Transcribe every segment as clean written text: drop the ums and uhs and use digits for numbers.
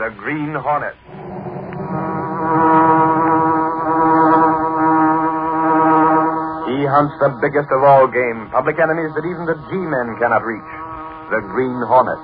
the Green Hornet. He hunts the biggest of all game, public enemies that even the G-men cannot reach, the Green Hornet.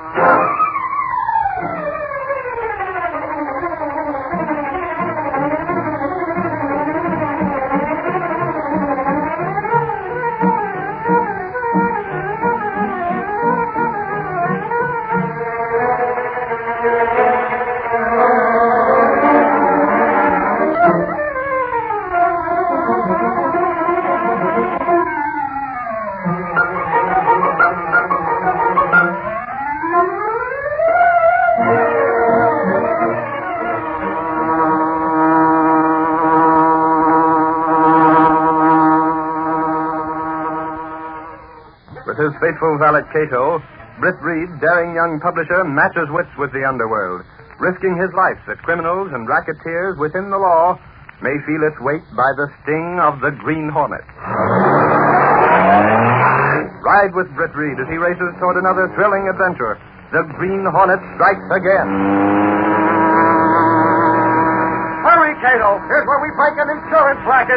With his faithful valet Cato, Britt Reed, daring young publisher, matches wits with the underworld, risking his life that criminals and racketeers within the law may feel its weight by the sting of the Green Hornet. Ride with Britt Reed as he races toward another thrilling adventure. The Green Hornet strikes again. Hurry, Cato. Here's where we break an insurance racket.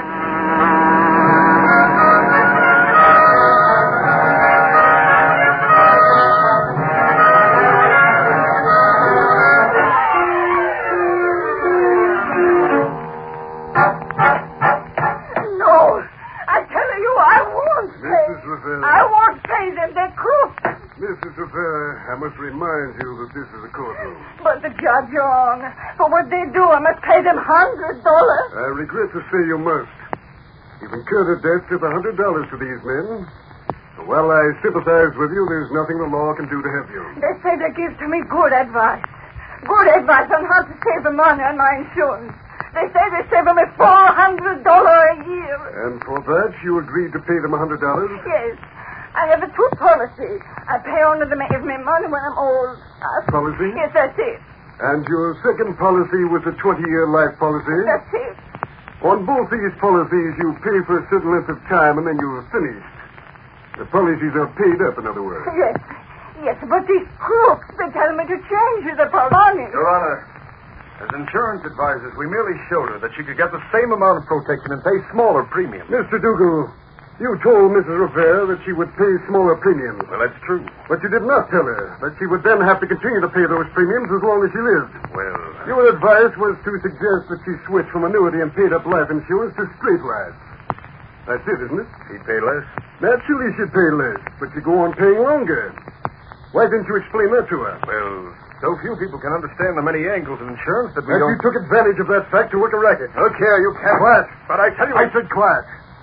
I must remind you that this is a courtroom. But the judge, wrong. For what they do, I must pay them $100. I regret to say you must. You've incurred a debt of $100 to these men. So while I sympathize with you, there's nothing the law can do to help you. They say they give to me good advice. Good advice on how to save the money on my insurance. They say they save me $400 a year. And for that, you agreed to pay them $100? Yes. I have a true policy. I pay only them give me money when I'm old. Policy? Yes, that's it. And your second policy was a 20-year life policy? That's it. On both these policies, you pay for a certain length of time and then you're finished. The policies are paid up, in other words. Yes. Yes, but these crooks, they tell me to change the policy. Your Honor, as insurance advisors, we merely showed her that she could get the same amount of protection and pay smaller premiums. Mr. Dougal, you told Mrs. Rivera that she would pay smaller premiums. Well, that's true. But you did not tell her that she would then have to continue to pay those premiums as long as she lived. Well, Your advice was to suggest that she switch from annuity and paid-up life insurance to straight life. That's it, isn't it? she'd pay less. Naturally she'd pay less, but she'd go on paying longer. Why didn't you explain that to her? Well, so few people can understand the many angles of insurance that we That don't... you took advantage of that fact to work a racket. Look here, you can't... Quiet. But I tell you... I said quiet.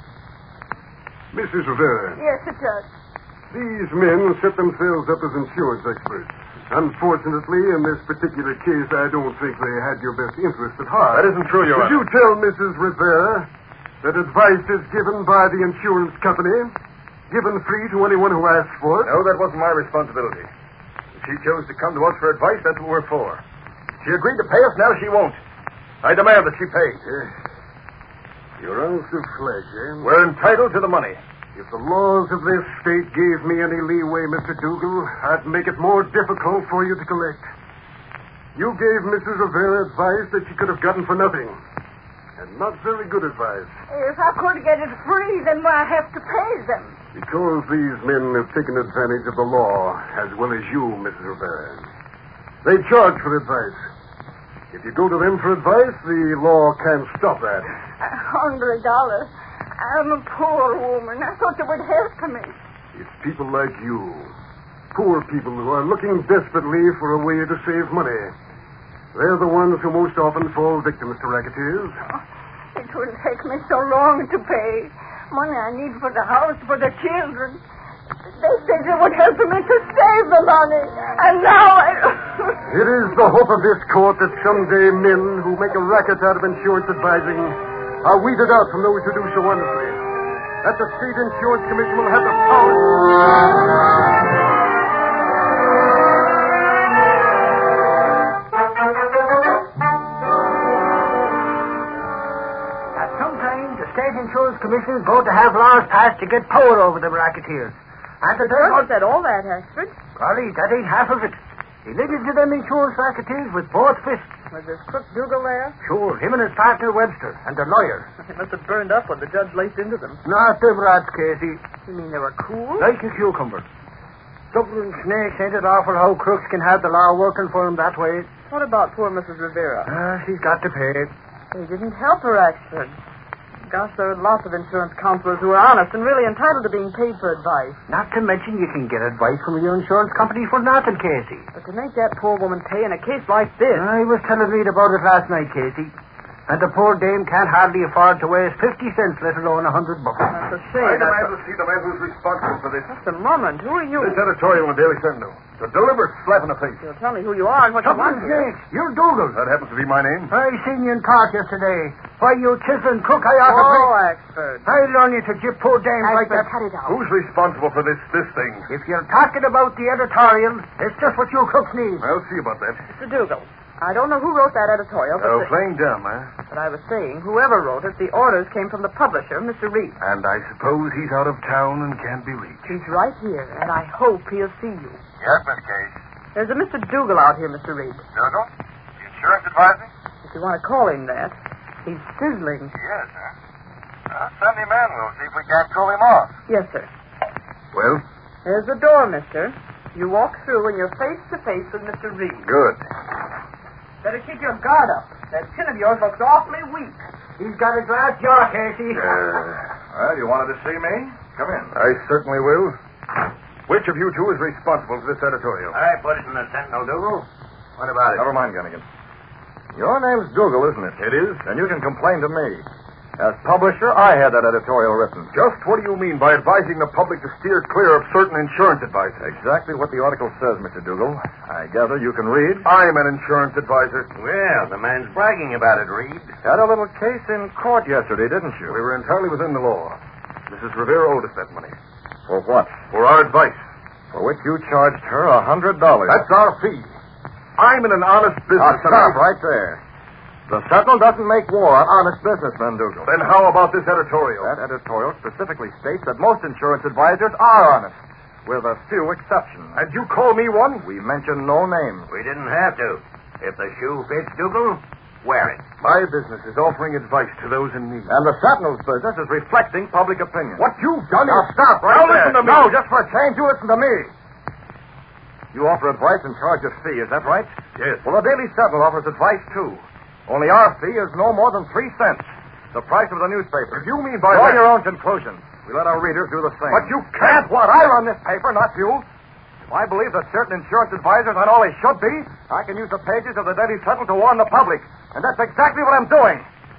Mrs. Rivera. Yes, it does. These men set themselves up as insurance experts. Unfortunately, in this particular case, I don't think they had your best interest at heart. That isn't true, Your Did Honor. you tell Mrs. Rivera that advice is given by the insurance company, given free to anyone who asks for it? No, that wasn't my responsibility. If she chose to come to us for advice, that's what we're for. She agreed to pay us, now she won't. I demand that she pay. Your ounce of flesh, eh? We're entitled to the money. If the laws of this state gave me any leeway, Mr. Dougal, I'd make it more difficult for you to collect. You gave Mrs. Rivera advice that she could have gotten for nothing. And not very good advice. If I could get it free, then why I have to pay them? Because these men have taken advantage of the law, as well as you, Mrs. Rivera. They charge for advice. If you go to them for advice, the law can't stop that. $100. I'm a poor woman. I thought they would help me. It's people like you, poor people who are looking desperately for a way to save money. They're the ones who most often fall victims to racketeers. Oh, it wouldn't take me so long to pay. Money I need for the house, for the children. They said they would help me to save the money. And now I... It is the hope of this court that someday men who make a racket out of insurance advising are weeded out from those who do so honestly. That the State Insurance Commission will have the power... Sometimes the State Insurance Commission is going to have laws passed to get power over the racketeers. And the Not that all that, Ashford. Golly, that ain't half of it. He licked to them insurance racketeers with both fists. Was this Crook Dougal there? Sure, him and his partner Webster, and the lawyer. They must have burned up when the judge laced into them. Not them rats, Casey. You mean they were cool? Like a cucumber. Dublin snakes ain't it awful how crooks can have the law working for them that way? What about poor Mrs. Rivera? She's got to pay. They didn't help her, Axford. Gosh, there are lots of insurance counselors who are honest and really entitled to being paid for advice. Not to mention you can get advice from your insurance company for nothing, Casey. But to make that poor woman pay in a case like this... I was telling Reed about it last night, Casey. And the poor dame can't hardly afford to waste 50 cents, let alone $100. That's a shame. I demand to see the man who's responsible for this. Just a moment. Who are you? This editorial in the Daily Sentinel. It's a deliberate slap in the face. You'll tell me who you are and what you want here. You're Dougal. That happens to be my name. I seen you in court yesterday. Why, you chiseling crook, I ought to pay. Oh, Axford. I'll learn you to jip poor dames like that. cut it out. Who's responsible for this thing? If you're talking about the editorial, it's just what you crooks need. I'll see about that. Mr. Dougal, I don't know who wrote that editorial, but... Oh, playing dumb, huh? But I was saying, whoever wrote it, the orders came from the publisher, Mr. Reed. And I suppose he's out of town and can't be reached. He's right here, and I hope he'll see you. Yes, Miss Case. There's a Mr. Dougal out here, Mr. Reed. Dougal? The insurance advisor? If you want to call him that. He's sizzling. Yes, huh? Send him in. We'll see if we can't call him off. Yes, sir. Well? There's the door, mister. You walk through and you're face to face with Mr. Reed. Good. Better keep your guard up. That chin of yours looks awfully weak. He's got a glass jaw, Casey. Well, you wanted to see me? Come in. I certainly will. Which of you two is responsible for this editorial? I put it in the Sentinel, Dougal. What about it? Never mind, Gunnigan. Your name's Dougal, isn't it? It is. And you can complain to me. As publisher, I had that editorial written. Just what do you mean by advising the public to steer clear of certain insurance advice? Exactly what the article says, Mr. Dougal. I gather you can read. I'm an insurance advisor. Well, the man's bragging about it, Reed. Had a little case in court yesterday, didn't you? We were entirely within the law. Mrs. Rivera owed us that money. For what? For our advice. For which you charged her $100. That's our fee. I'm in an honest business. Stop right there. The Sentinel doesn't make war on honest businessmen, Dougal. Then how about this editorial? That editorial specifically states that most insurance advisors are honest, with a few exceptions. And you call me one? We mention no names. We didn't have to. If the shoe fits, Dougal, wear it. My business is offering advice to those in need. And the Sentinel's business is reflecting public opinion. What you've done is... Now stop right there. Listen to me. No, just for a change, you listen to me. You offer advice and charge a fee, is that right? Yes. Well, the Daily Sentinel offers advice, too. Only our fee is no more than 3 cents, the price of the newspaper. You mean by Draw your own conclusions. We let our readers do the same. But you can't. What? I run this paper, not you. If I believe that certain insurance advisors aren't all they should be, I can use the pages of the Daily Sentinel to warn the public. And that's exactly what I'm doing.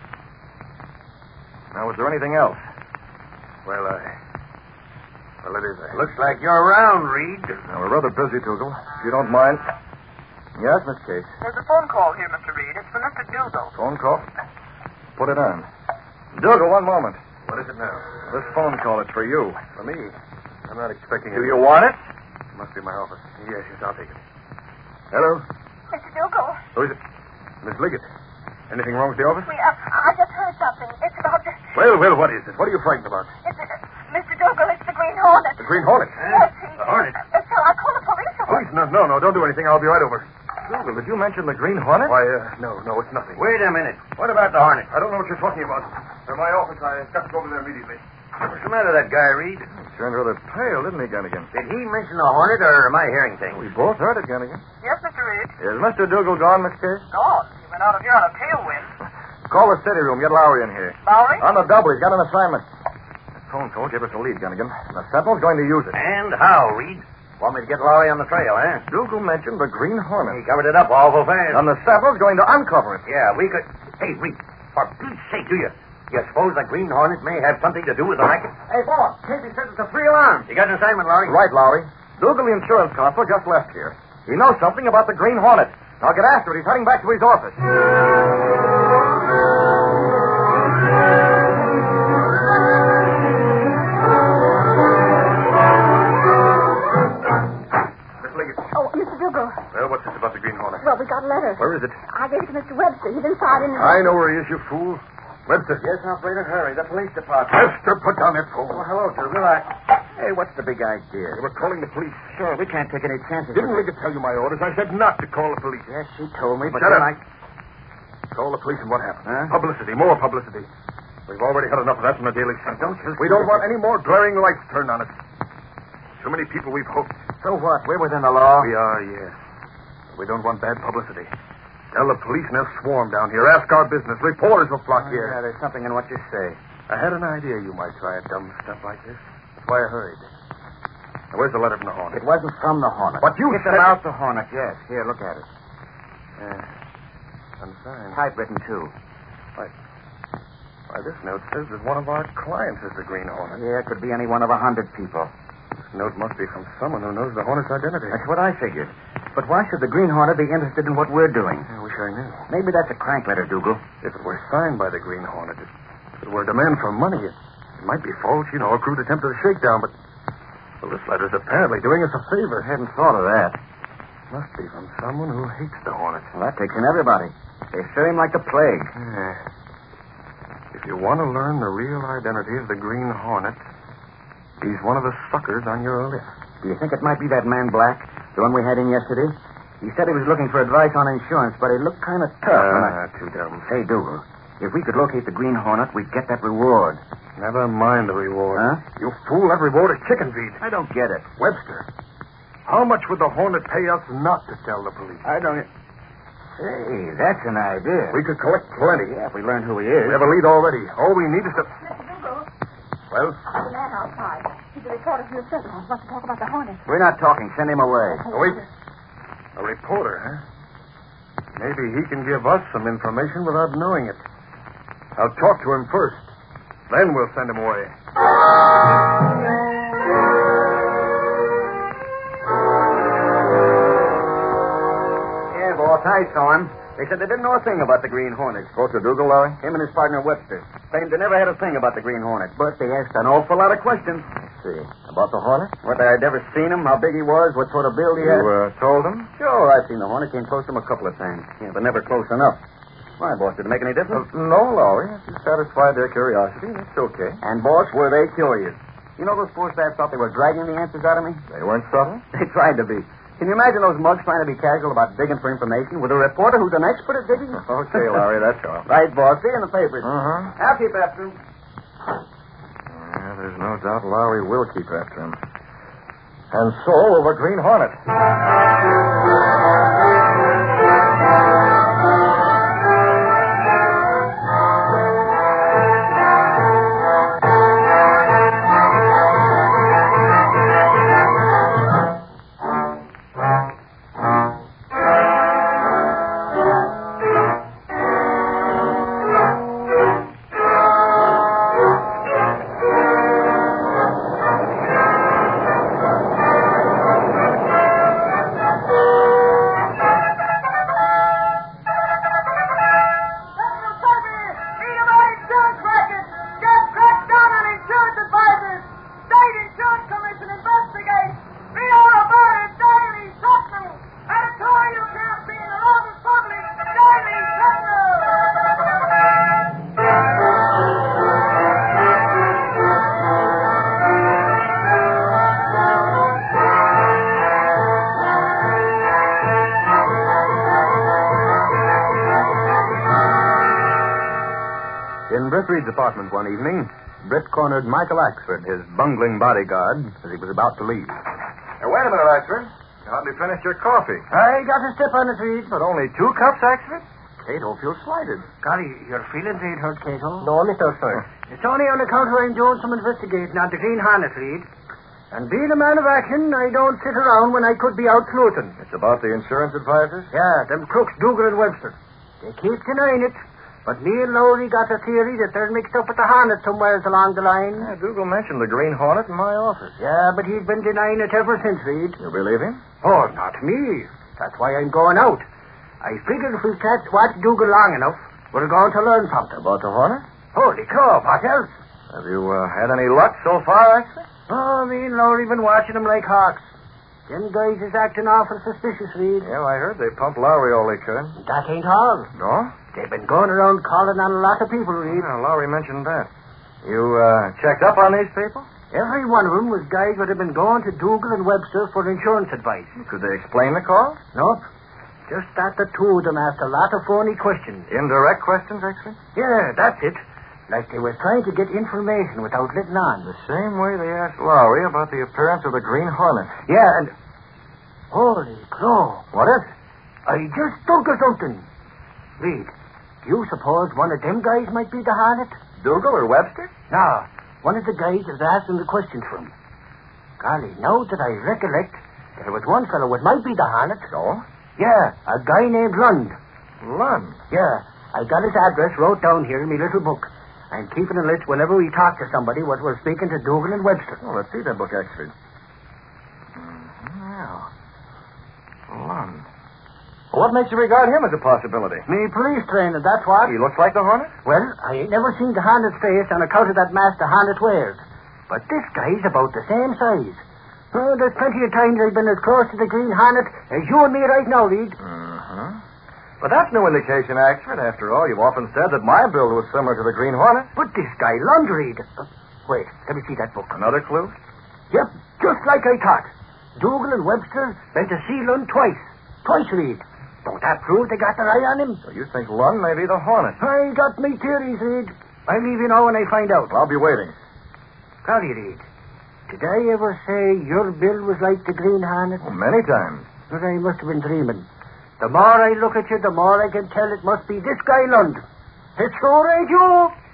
Now, is there anything else? Well, it is. Looks like you're around, Reed. Now, we're rather busy, Dougal. If you don't mind. Yes, Miss Case. There's a phone call here, Mr. Reed. It's for Mr. Dougal. Phone call? Put it on. Dougal, one moment. What is it now? This phone call is for you. For me? I'm not expecting it. Do you want it? Must be my office. Yes, I'll take it. Hello? Mr. Dougal. Who is it? Miss Liggett. Anything wrong with the office? I just heard something. It's about the... Well, what is it? What are you frightened about? Mr. Dougal, it's the Green Hornet. The Green Hornet? Yes, The Hornet? So I called the police. Police? No, don't do anything. I'll be right over. Dougal, did you mention the Green Hornet? Why, no, it's nothing. Wait a minute. What about the Hornet? I don't know what you're talking about. They're my office. I've got to go over there immediately. What's the matter with that guy, Reed? He turned rather pale, didn't he, Gunnigan? Did he mention the Hornet, or am I hearing things? We both heard it, Gunnigan. Yes, Mr. Reed. Is Mr. Dougal gone, Miss Case? Gone. He went out of here on a tailwind. Call the city room. Get Lowry in here. Lowry? On the double. He's got an assignment. That phone call gave us a lead, Gunnigan. The Sentinel's going to use it. And how, Reed? Want me to get Lowry on the trail, eh? Dougal mentioned the Green Hornet. He covered it up awful fast. And the Sentinel's going to uncover it. Yeah, we could... Hey, Reed, for Pete's sake, do you suppose the Green Hornet may have something to do with the racket? Hey, boss, Casey says it's a free alarm. You got an assignment, Lowry? Right, Lowry. Dougal, the insurance constable, just left here. He knows something about the Green Hornet. Now get after it. He's heading back to his office. Well, what's this about the Green Hornet? Well, we got a letter. Where is it? I gave it to Mr. Webster. He's inside in his... I know where he is, you fool. Webster. Yes, operator, hurry. The police department. Webster, put down that phone. Oh, hello, Dougal. Hey, what's the big idea? They were calling the police. Sure, we can't take any chances. Didn't need to tell you my orders. I said not to call the police. Yes, she told me, but Shut then up. Call the police and what happened? Huh? Publicity, more publicity. We've already had enough of that from the Daily Sun. Don't you We don't want any more glaring lights turned on us. Too many people we've hoped. So what? We're within the law. We are, yes. We don't want bad publicity. Tell the police and they'll swarm down here. Ask our business. Reporters will flock here. Yeah, there's something in what you say. I had an idea you might try dumb stuff like this. That's why I hurried. Now, where's the letter from the Hornet? It wasn't from the Hornet. But you It's said... about the Hornet, yes. Here, look at it. Unsigned. Typewritten, too. Why, this note says that one of our clients is the Green Hornet. Yeah, it could be any one of 100 people. This note must be from someone who knows the Hornet's identity. That's what I figured. But why should the Green Hornet be interested in what we're doing? I wish I knew. Maybe that's a crank letter, Dougal. If it were signed by the Green Hornet, if it were a demand for money, it might be false, you know, a crude attempt at a shakedown, but... Well, this letter's apparently doing us a favor. I hadn't thought of that. Must be from someone who hates the Hornet. Well, that takes in everybody. They fear him like the plague. Yeah. If you want to learn the real identity of the Green Hornet, he's one of the suckers on your list. Do you think it might be that man Black, the one we had in yesterday? He said he was looking for advice on insurance, but he looked kind of tough. Too dumb. Hey, Dougal, if we could locate the Green Hornet, we'd get that reward. Never mind the reward. Huh? You fool, that reward is chicken feed. I don't get it. Webster, how much would the Hornet pay us not to tell the police? I don't... Hey, that's an idea. We could collect plenty. Yeah, if we learn who he is. We have a lead already. All we need is to... Mr. Dougal, Well? the man outside. He's a reporter from the Sentinel. He wants to talk about the Hornet. We're not talking. Send him away. Wait. A reporter, huh? Maybe he can give us some information without knowing it. I'll talk to him first. Then we'll send him away. Yeah, boss, I saw him. They said they didn't know a thing about the Green Hornet. Spoke to Dougal, Larry? Him and his partner, Webster. Claimed they never had a thing about the Green Hornet. But they asked an awful lot of questions. See. About the Hornet? Whether I'd ever seen him, how big he was, what sort of build he had. You told him? Sure, I've seen the Hornet. Came close to him a couple of times. Yeah, but never close enough. Why, boss, did it make any difference? No, Lowry. If you satisfied their curiosity, that's okay. And, boss, were they curious? You know those poor staff thought they were dragging the answers out of me? They weren't subtle? They tried to be. Can you imagine those mugs trying to be casual about digging for information with a reporter who's an expert at digging? Okay, Larry, that's all. Right, boss. See you in the papers. Uh-huh. I'll keep after him. Yeah, there's no doubt Lowry will keep after him. And so will the Green Hornet. In Britt Reed's apartment one evening, Britt cornered Michael Axford, his bungling bodyguard, as he was about to leave. Now, wait a minute, Axford. You hardly finished your coffee. I got a step on it, Reed. But only 2 cups, Axford? Cato feels slighted. Golly, your feelings ain't hurt, Cato. No, Mr. Sir. It's only on account of I'm doing some investigating on the Green Hornet, Reed. And being a man of action, I don't sit around when I could be out sleuthing. It's about the insurance advisors? Yeah, them crooks, Dougal and Webster. They keep denying it. But me and Lowry got a theory that they're mixed up with the Hornet somewhere along the line. Yeah, Dougal mentioned the Green Hornet in my office. Yeah, but he's been denying it ever since, Reed. You believe him? Oh, not me. That's why I'm going out. I figured if we can't watch Dougal long enough, we're going to learn something. About the Hornet? Holy cow, what else? Have you had any luck so far, Axford? Oh, me and Lowry been watching them like hawks. Them guys is acting awful suspicious, Reed. Yeah, I heard they pumped Lowry all they could. That ain't all. No? They've been going around calling on a lot of people, Reed. Yeah, Lowry mentioned that. You checked up on these people? Every one of them was guys that had been going to Dougal and Webster for insurance advice. Could they explain the call? Nope. Just that the two of them asked a lot of phony questions. Indirect questions, actually? Yeah, that's it. Like they were trying to get information without letting on. The same way they asked Lowry about the appearance of the Green Hornet. Yeah, and... Holy crow. What is? I just thunk of something. Reed, do you suppose one of them guys might be the Hornet? Dougal or Webster? No, one of the guys that was asking the questions from. Golly, now that I recollect, there was one fellow that might be the Hornet. So? Yeah, a guy named Lund. Lund? Yeah, I got his address wrote down here in my little book. I'm keeping a list whenever we talk to somebody what we're speaking to Dougal and Webster. Oh, let's see that book, actually. Well, Lund. Well, what makes you regard him as a possibility? Me police training, that's what. He looks like the Hornet? Well, I ain't never seen the Hornet's face on account of that mask the Hornet wears. But this guy's about the same size. Oh, there's plenty of times I've been as close to the Green Hornet as you and me right now, Reed. Mm-hmm. But that's no indication, Axford. After all, you've often said that my build was similar to the Green Hornet. But this guy, Lund, Reed. Wait, let me see that book. Another clue? Yep, just like I thought. Dougal and Webster went to see Lund twice. Twice, Reed. Don't that prove they got their eye on him? So you think Lund may be the Hornet? I got me theories, Reed. I'll leave you know when I find out. I'll be waiting. Golly, Reed. Did I ever say your bill was like the Green Hornet? Oh, many times. But I must have been dreaming. The more I look at you, the more I can tell it must be this guy, Lund. It's sure ain't you.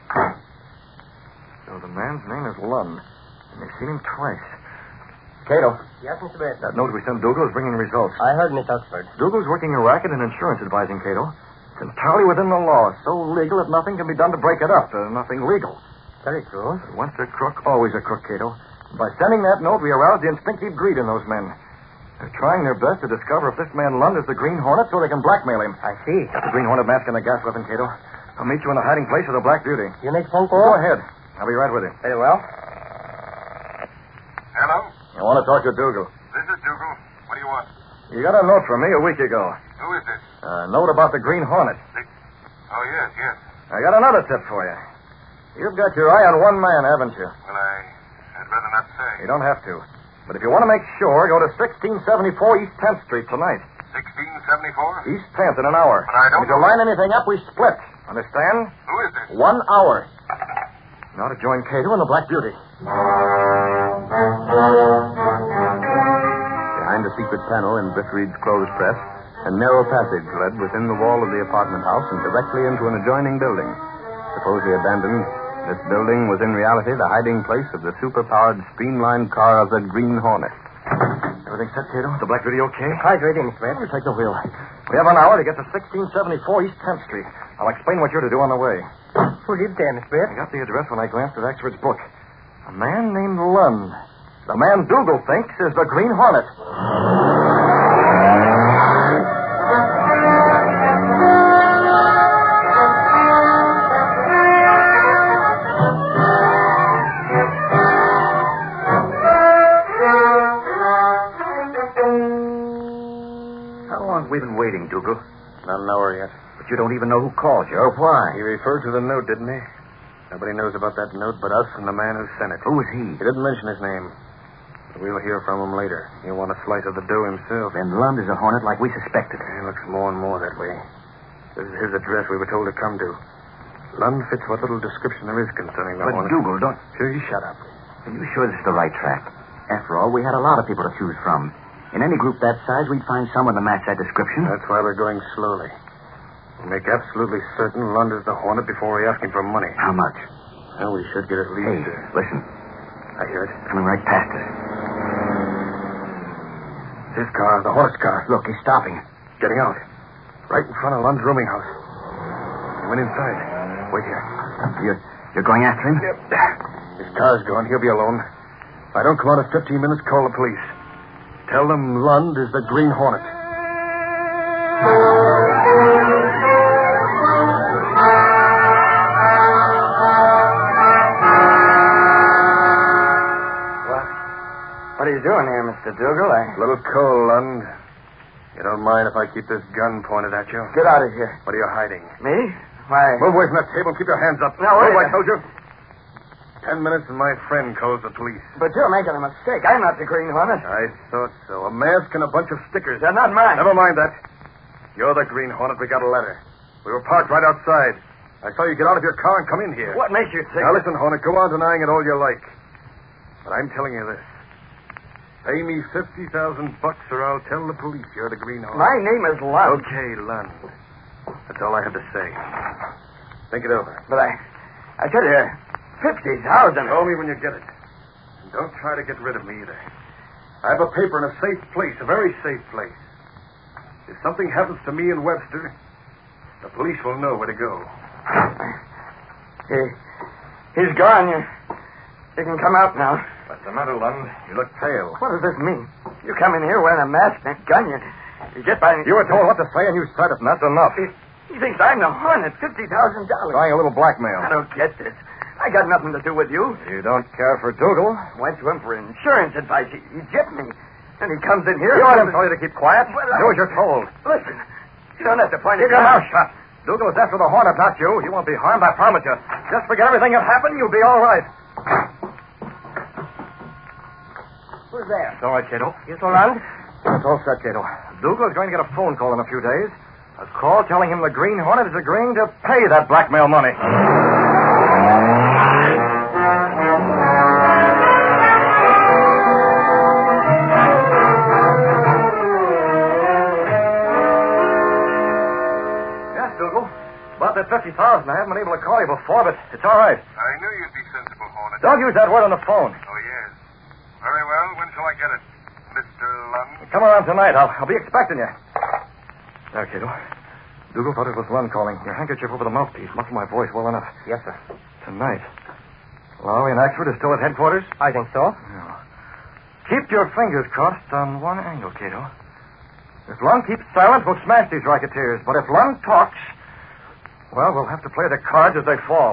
So the man's name is Lund, and they've seen him twice. Cato. Yes, Mr. Bates. That note we sent Dougal is bringing results. I heard Miss Oxford. Dougal's working a racket in insurance advising, Cato. It's entirely within the law. So legal that nothing can be done to break it up. Nothing legal. Very true. But once a crook, always a crook, Cato. By sending that note, we aroused the instinctive greed in those men. They're trying their best to discover if this man Lund is the Green Hornet so they can blackmail him. I see. Got the Green Hornet mask and the gas weapon, Cato. I'll meet you in the hiding place of the Black Beauty. You make phone call? Go ahead. I'll be right with you. Very well. Hello? I want to talk to Dougal. This is Dougal. What do you want? You got a note from me a week ago. Who is this? A note about the Green Hornet. Oh, yes. I got another tip for you. You've got your eye on one man, haven't you? Well, I'd rather not say. You don't have to. But if you want to make sure, go to 1674 East 10th Street tonight. 1674? East 10th in an hour. But I don't If you know. line anything up, we split. Understand? Who is this? 1 hour. Now to join Cato and the Black Beauty. Behind a secret panel in Britt Reed's clothes press, a narrow passage led within the wall of the apartment house and directly into an adjoining building. Supposedly abandoned, this building was in reality the hiding place of the super-powered, streamlined car of the Green Hornet. Everything set, Cato? The Black Beauty okay? Car's ready, Mr. Bates. You take the wheel. We have an hour to get to 1674 East 10th Street. I'll explain what you're to do on the way. Who lived there, Mr. Bates? I got the address when I glanced at Axford's book. A man named Lund. The man Dougal thinks is the Green Hornet. How long have we been waiting, Dougal? Not an hour yet. But you don't even know who called you or why. He referred to the note, didn't he? Nobody knows about that note but us and the man who sent it. Who is he? He didn't mention his name. But we'll hear from him later. He'll want a slice of the dough himself. Then Lund is a hornet like we suspected. He looks more and more that way. This is his address we were told to come to. Lund fits what little description there is concerning the But hornet. Dougal, don't... Sure, you shut up. Are you sure this is the right track? After all, we had a lot of people to choose from. In any group that size, we'd find someone to match that description. That's why we're going slowly. We'll make absolutely certain Lund is the hornet before we ask him for money. How much? Well, we should get at Hey, least... listen. I hear it. Coming right past us. His car, the horse car. Look, he's stopping. Getting out. Right in front of Lund's rooming house. He went inside. Wait here. You're going after him? Yep. His car's gone. He'll be alone. If I don't come out in 15 minutes, call the police. Tell them Lund is the Green Hornet. What are you doing here, Mr. Dougal? A little cold, Lund. You don't mind if I keep this gun pointed at you? Get out of here. What are you hiding? Me? Why? Move away from that table and keep your hands up. Now, wait Move, a- I told you. 10 minutes and my friend calls the police. But you're making a mistake. I'm not the Green Hornet. I thought so. A mask and a bunch of stickers. They're not mine. Never mind that. You're the Green Hornet. We got a letter. We were parked right outside. I saw you get out of your car and come in here. What makes you think? Now listen, Hornet, go on denying it all you like. But I'm telling you this. Pay me $50,000 or I'll tell the police you're the Green Hornet. My name is Lund. Okay, Lund. That's all I have to say. Think it over. But I said 50,000. Call me when you get it. And don't try to get rid of me either. I have a paper in a safe place, a very safe place. If something happens to me and Webster, the police will know where to go. He's gone. You can come out now. What's the matter, Lund? You look pale. What does this mean? You come in here wearing a mask and a gun. You get by... You were told what to say and you said it, and that's enough. He thinks I'm the Hornet. $50,000. Trying a little blackmail. I don't get this. I got nothing to do with you. You don't care for Dougal? Went to him for insurance advice. He gypped me. And he comes in here... You want him to tell you to keep quiet? Well, Do as you're told. Listen, you don't have to point Keep it your out. mouth shut. Dougal is after the Hornet, not you. You won't be harmed, I promise you. Just forget everything that happened, you'll be all right. Who's there? It's all right, Cato. You so long? It's all set, Cato. Dougal's going to get a phone call in a few days. A call telling him the Green Hornet is agreeing to pay that blackmail money. Yes, Dougal. About that $50,000, I haven't been able to call you before, but it's all right. I knew you'd be sensible, Hornet. Don't use that word on the phone. Oh, yes. Very well. When shall I get it, Mr. Lund? Come around tonight. I'll be expecting you. There, Cato. Dougal thought it was Lund calling. Your handkerchief over the mouthpiece. Muffle my voice well enough. Yes, sir. Tonight. Lowry and Axford is still at headquarters? I think so. Yeah. Keep your fingers crossed on one angle, Cato. If Lund keeps silent, we'll smash these racketeers. But if Lund talks, well, we'll have to play the cards as they fall.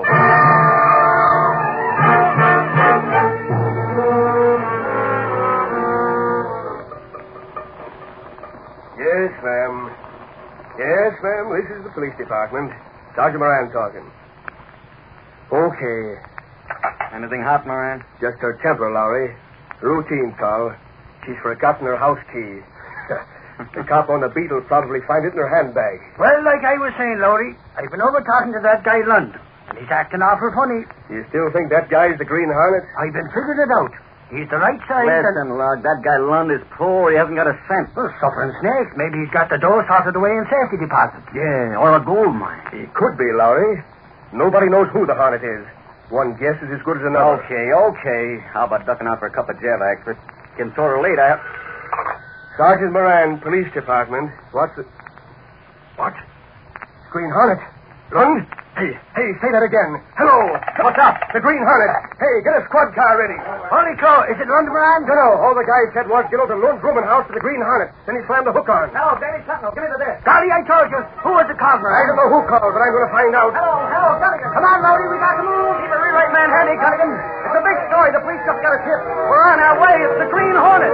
Yes, ma'am. Yes, ma'am. This is the police department. Sergeant Moran talking. Okay. Anything hot, Moran? Just her temper, Lowry. Routine call. She's forgotten her house key. The cop on the beat will probably find it in her handbag. Well, like I was saying, Lowry, I've been over talking to that guy Lund, and he's acting awful funny. You still think that guy's the Green Hornet? I've been figuring it out. He's the right size. Listen, Lug, that guy Lund is poor. He hasn't got a cent. Well, suffering snakes. Maybe he's got the dough sorted away in safety deposit. Yeah, or a gold mine. He could be, Lowry. Nobody knows who the Hornet is. One guess is as good as another. Okay. How about ducking out for a cup of Javax? It's getting sort of late. Sergeant Moran, Police Department. What's the... What? It's Green Hornet. Lund? Hey, say that again. Hello. What's up? The Green Hornet. Hey, get a squad car ready. Holy cow, is it Lund, Moran? No. All the guy said was get over to Lund's rooming house to the Green Hornet. Then he slammed the hook on. No, Danny Sentinel, give me the desk. Golly, I told you. Who was the call, I Moran? don't know who called, but I'm going to find out. Hello, Gunnigan. Come on, Lowry, we got to move. Keep a real right man handy, Gunnigan. It's a big story. The police just got a tip. We're on our way. It's the Green Hornet.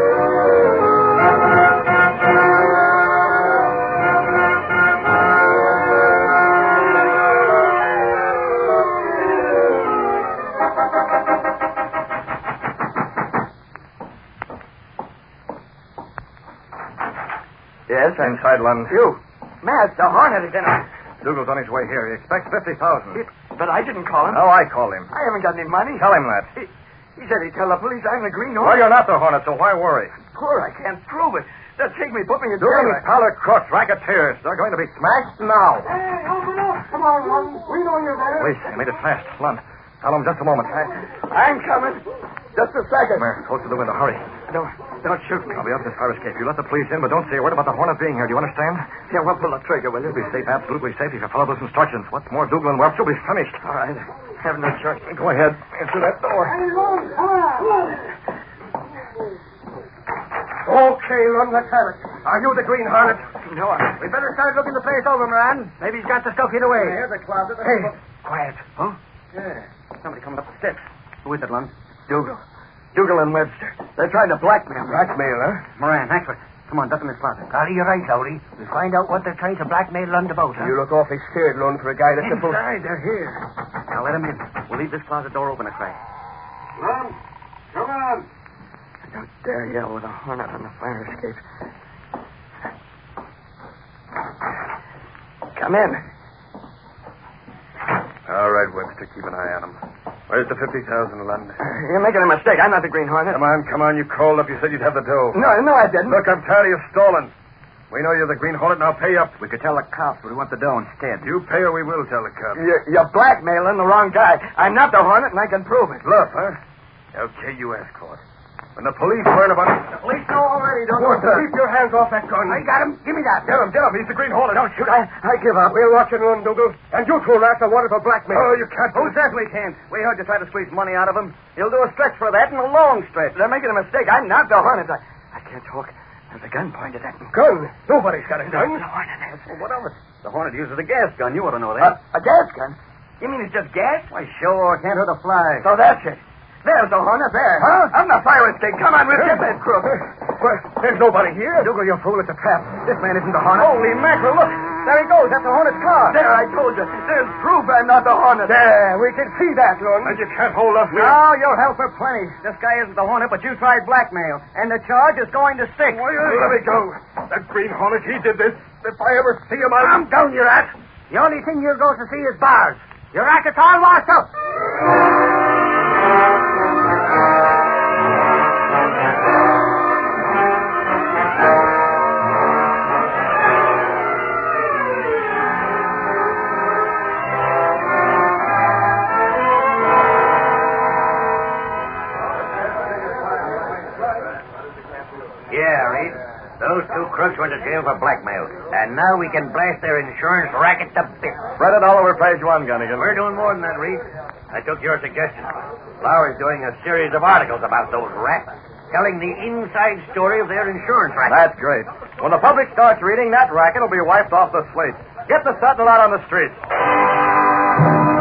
Yes, Inside, Lund. You. Matt, the Hornet is in it. Dougal's on his way here. He expects $50,000. But I didn't call him. No, I called him. I haven't got any money. Tell him that. He said he'd tell the police I'm the Green Well, Hornet. you're not the Hornet, so why worry? Poor, I can't prove it. They'll take me, put me in Dougal jail. and Powder crooks, racketeers. They're going to be smashed now. Hey, open up. Come on, Lund. We know you're there. Wait, I made it fast. Lund, tell him just a moment. I'm coming. Just a second. Come here, close to the window. Hurry. Don't shoot me. I'll be up to fire escape. You let the police in, but don't say a word about the Hornet being here. Do you understand? Yeah, well, pull the trigger, will you? You'll be safe, absolutely safe, if you follow those instructions. What's more, Dougal and Webster will be finished. All right. Have no choice. Go ahead. Answer that door. Hey, Lund, come on. Okay, Lund, let's have it. Are you the Green Hornet? No, We better start looking the place over, Moran. Maybe he's got the stuff hid away. Here's the closet. Hey, quiet. Huh? Yeah. Somebody coming up the steps. Who is it, Lund? Dougal and Webster. They're trying to blackmail me. Blackmail, huh? Moran, Axford. Come on, duck in this closet. Golly, you're right, Lowry. We'll find out what they're trying to blackmail Lund about, huh? You look awfully scared, Lund, for a guy that's supposed... Inside, they're here. Now let them in. We'll leave this closet door open a crack. Come on. Come on. I don't dare yell with a hornet on the fire escape. Come in. All right, Webster, keep an eye on him. Where's the 50,000, Lund? You're making a mistake. I'm not the Green Hornet. Come on, you called up. You said you'd have the dough. No, I didn't. Look, I'm tired of you stalling. We know you're the Green Hornet, now pay up. We could tell the cops, but we want the dough instead. You pay or we will tell the cops. You're blackmailing the wrong guy. I'm not the Hornet, and I can prove it. Bluff, huh? Okay, you ask for it. When the police learn about it... The police know already, don't What you? the- Keep your hands off that gun. I got him. Give me that. Get him. He's the Green Hornet. Don't shoot. I give up. We'll watch it alone, Dougal. And you two rats are wanted for blackmail. Oh, you can't... Who says we can't? We heard you try to squeeze money out of him. He'll do a stretch for that and a long stretch. They're making a mistake. I'm not the Hornet. I can't talk. There's a gun pointed at me. Gun? Nobody's got a gun. The Hornet has. Well, what of it? The Hornet uses a gas gun. You ought to know that. A gas gun? You mean it's just gas? Why, sure. Can't hurt a fly. So that's it. There's the Hornet there. Huh? I'm the fire escape. Come on, we'll get that crook. Well, there's nobody here. Dougal, you fool. It's a trap. This man isn't the Hornet. Holy mackerel, look. There he goes. That's the Hornet's car. There, I told you. There's proof I'm not the Hornet. There, we can see that, Lund. And you can't hold us. No, you'll help her plenty. This guy isn't the Hornet, but you tried blackmail. And the charge is going to stick. Let me go. That Green Hornet, he did this. If I ever see him, I'm down, you rat. The only thing you're going to see is bars. Your racket's all washed up. Those two crooks went to jail for blackmail. And now we can blast their insurance racket to bits. Spread it all over page 1, Gunnigan. We're doing more than that, Reed. I took your suggestion. Lowry's doing a series of articles about those rats, telling the inside story of their insurance racket. That's great. When the public starts reading, that racket will be wiped off the slate. Get the Sentinel out on the streets.